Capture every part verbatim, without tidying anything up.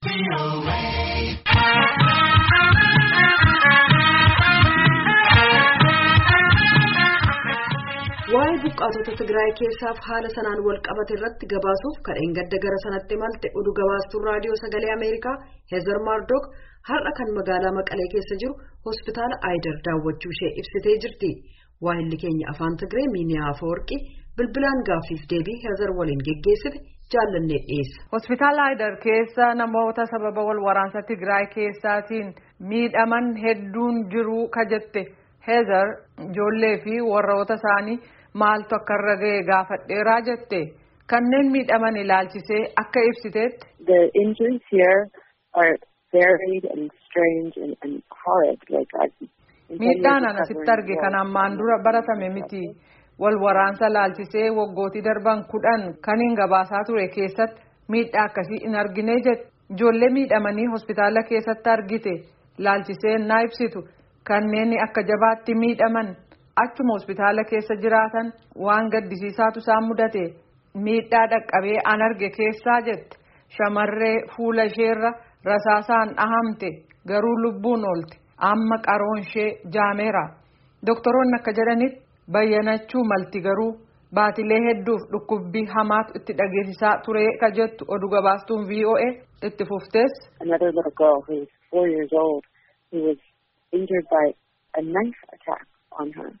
Waa'ee buqqaatota Tigraay keessaaf haala sanaan wal qabate irratti gabaasuuf kadheen gadda gara sanatti malte oduu gabaastuun raadiyoo sagalee Ameerikaa Heezer Maardook har'a kan magaalaa Maqalee keessa jiru hospitaala Aayidar daawwachuu ishee ibsitee jirti. Waahilli keenya afaan Tigree Miiniyaa Afawarqii bilbilaan gaaffiif deebii Heezer waliin geggeessite jaallannee dhiyeessa. Hospitaala Aayidar keessa namoota sababa wal waraansa Tigraay keessaatiin miidhaman hedduun jiru ka jette Heezer ijoollee fi warroota isaanii maaltu akka irra ga'e gaafadheeraa jette kanneen miidhaman ilaalchisee akka ibsiteetti. The injuries here are varied and strange and, and horrid. Like I, miidhaan ana sitti arge kan ammaan dura baratame miti wal waraansa ilaalchisee waggootii darban kudhan kaniin gabaasaa ture keessatti miidhaa akkasii hin argine jette ijoollee miidhamanii hospitaala keessatti argite ilaalchisee naa ibsitu kanneen akka jabaatti miidhaman. Achuma hospitaala keessa jiraatan waan gaddisiisaatu isaan mudate miidhaa dhaqqabee an arge keessaa jette shamarree fuula isheerra rasaasaan dhahamte garuu lubbuun oolte amma qaroon ishee jaameera doktoroonni akka jedhanitti bayyanachuu malti garuu baatilee hedduuf dhukkubbii hamaatu itti dhageessisaa ture ka jettu oduu gabaastuun V O A itti fuftees. Another little girl who was four years old who was injured by a knife attack on her.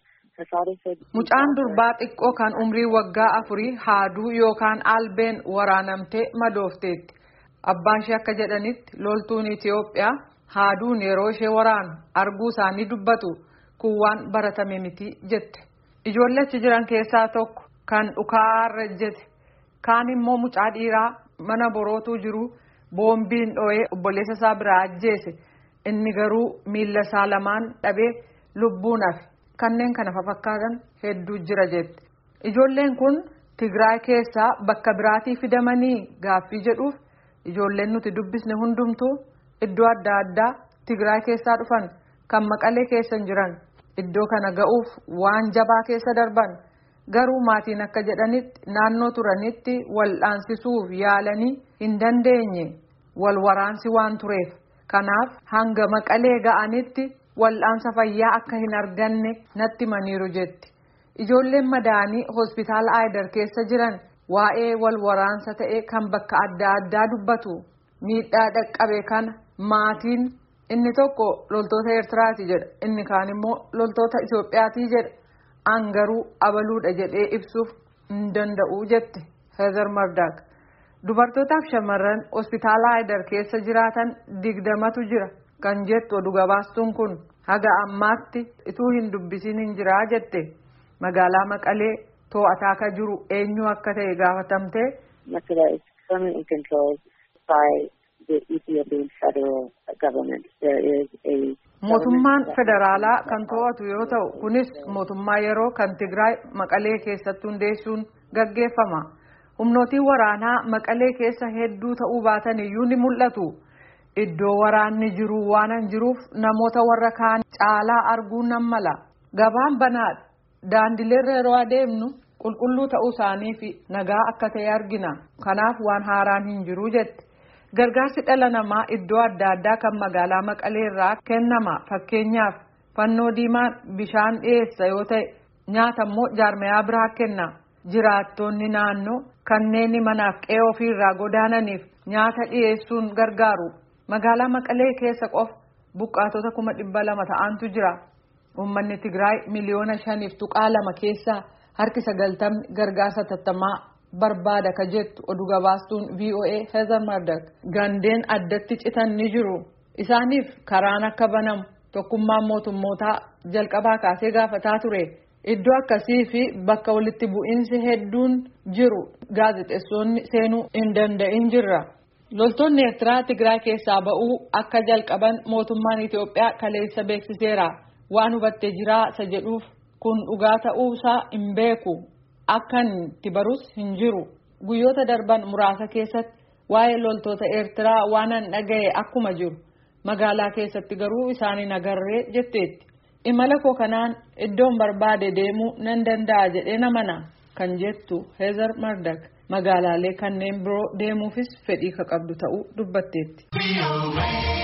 Mucaan durbaa xiqqoo kan umrii waggaa afurii haaduu yookaan albeen waraanamtee madoofteetti. Abbaan ishee akka jedhanitti loltuun Itiyoophiyaa haaduun yeroo ishee waraanu arguu isaanii dubbatu kun waan baratame miti jette. Ijoollee achi jiran keessaa tokko kan dhukaarra jette kaan immoo mucaa dhiiraa mana borootuu jiru boombiin dho'ee obboleessa isaa biraa ajjeese inni garuu miila isaa lamaan dhabee lubbuun hafe. Kanneen kana fakkaatan hedduu jira jette. Ijoolleen kun Tigraay keessaa bakka biraatii fidamanii gaaffii jedhuuf ijoolleen nuti dubbisne hundumtuu iddoo adda addaa Tigraay keessaa dhufan kan Maqalee keessa jiran iddoo kana ga'uuf waan jabaa keessa darban garuu maatiin akka jedhanitti naannoo turanitti wal'aansisuuf yaalanii hin dandeenye wal waraansi waan tureef kanaaf hanga Maqalee ga'anitti. Wal'aansa fayyaa akka hin arganne natti maniiru jetti. Ijoolleen madaanii hospitaala Aayidar keessa jiran waa'ee wal waraansa ta'e kan bakka adda addaa dubbatu. Miidhaa dhaqqabe kana maatiin inni tokko loltoota Eertiraati jedha inni kaan immoo loltoota Itoophiyaati jedha an garuu abaluudha jedhee ibsuuf hin danda'u jette Heezer Maardook. Dubartootaaf shamarran hospitaala Aayidar keessa jiraatan digdamatu jira. Kan jettu oduu gabaastuun kun haga ammaatti ituu hin dubbisiin hin jiraa jette magaalaa Maqalee to'ataa akka jiru eenyu akka ta'e gaafatamte. Maqalee is permanently controlled by the Ethiopian federal government. There is a mootummaan federaalaa kan to'atu yoo ta'u kunis mootummaa yeroo kan Tigraay Maqalee keessatti hundeessuun gaggeeffama. Humnootiin waraanaa Maqalee keessa hedduu ta'uu baatan iyyuu ni mul'atu. Iddoo waraanni jiru waan hin jiruuf namoota warra kaan caalaa arguun nan mala. Gabaan banaadha. Daandileerra yeroo adeemnu qulqulluu ta'uu isaanii fi nagaa akka ta'e argina. Kanaaf waan haaraan hin jiru jette. Gargaarsi dhala namaa iddoo adda addaa kan magaalaa Maqalee irraa kennama. Fakkeenyaaf fannoo diimaan bishaan dhiyeessa yoo ta'e nyaata immoo jaarmayaa biraa kenna. Jiraattonni naannoo kanneen manaaf qe'ee ofiirraa godaananiif nyaata dhiyeessuun gargaaru. Magaalaa Maqalee keessa qofa buqqaatota kuma dhibba lama ta'antu jira. Uummanni Tigraay miliyoona shaniif tuqaa lama keessaa harki sagaltamni gargaarsa tattamaa barbaada ka jettu oduu gabaastuun V O A Heezer Maardook. Gandeen addatti citan ni jiru. Isaaniif karaan akka banamu tokkummaan mootummootaa jalqabaa kaasee gaafataa ture. Iddoo akkasii fi bakka walitti bu'iinsi hedduun jiru gaazexeessonni seenuu hin danda'in jirra. Loltoonni Eertiraa Tigraay keessaa ba'uu akka jalqaban mootummaan Itoophiyaa kaleessa beeksiseera. Waan hubattee jiraa isa jedhuuf kun dhugaa ta'uusaa hin beeku. Akkan itti barus hin jiru. Guyyoota darban muraasa keessatti waa'ee loltoota Eertiraa waan an dhaga'e akkuma jiru. Magaalaa keessatti garuu isaaniin agarree jetteetti. Imala koo kanaan iddoon barbaade deemuu nan danda'a jedhee namana kan jettu Heezer Maardook. magaalaalee kanneen biroo deemuufis fedhii ka qabdu ta'uu dubbatteetti.